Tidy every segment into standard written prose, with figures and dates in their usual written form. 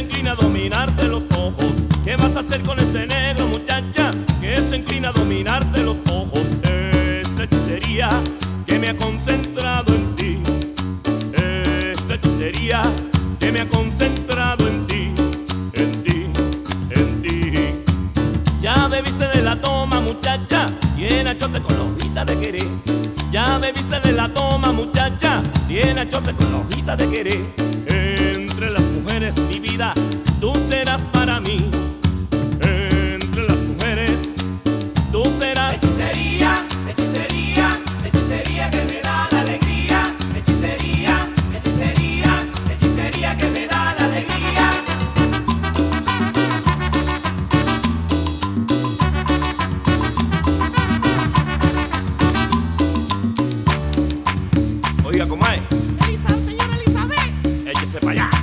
inclina a dominarte los ojos. ¿Qué vas a hacer con este negro, muchacha? Que se inclina a dominarte los ojos. Esta hechicería que me ha concentrado en ti. Esta hechicería que me ha concentrado en ti, en ti, en ti. Ya bebiste de la toma, muchacha, bien achote con la hojita de querer. Ya bebiste de la toma, muchacha, bien achote con la hojita de querer. Entre las mujeres, mi vida, tú serás para mí. Entre las mujeres, tú serás. Hechicería, hechicería, hechicería que me da la alegría. Hechicería, hechicería, hechicería que me da la alegría. Oiga, comadre, Señora Elizabeth. échese para allá.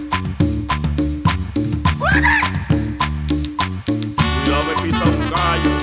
Cuidado, me pisa un gallo.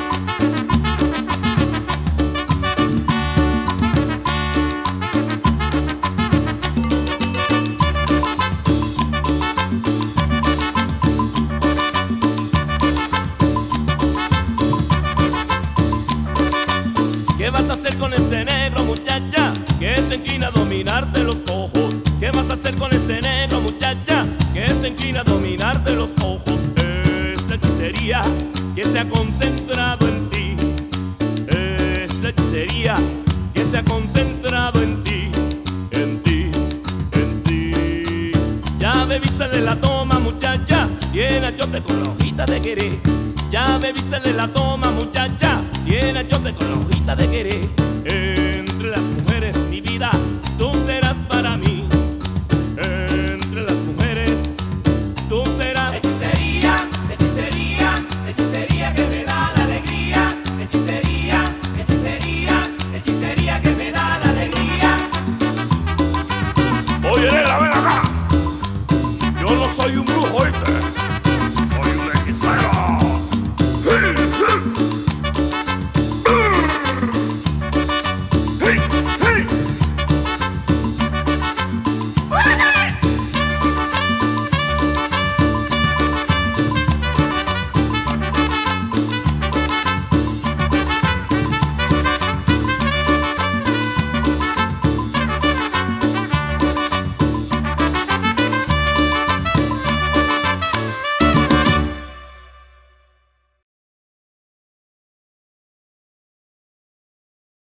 ¿Qué vas a hacer con este negro, muchacha? Que se inclina a dominarte los ojos. ¿Qué vas a hacer con este negro, muchacha? Que se inclina a dominarte los ojos. Esta hechicería que se ha concentrado en ti. Esta hechicería que se ha concentrado en ti, en ti, en ti. Ya bebiste de la toma, muchacha, bien achote con la hojita de querer. Ya bebiste de la toma, muchacha, bien achote con la hojita de querer. Entre las mujeres, mi vida, tú serás para mí. Entre las mujeres, tú serás. Hechicería, hechicería, hechicería que me da la alegría. Hechicería, hechicería, hechicería que me da la alegría. Oye, negra, ven acá. Yo no soy un brujo, ¿oíste?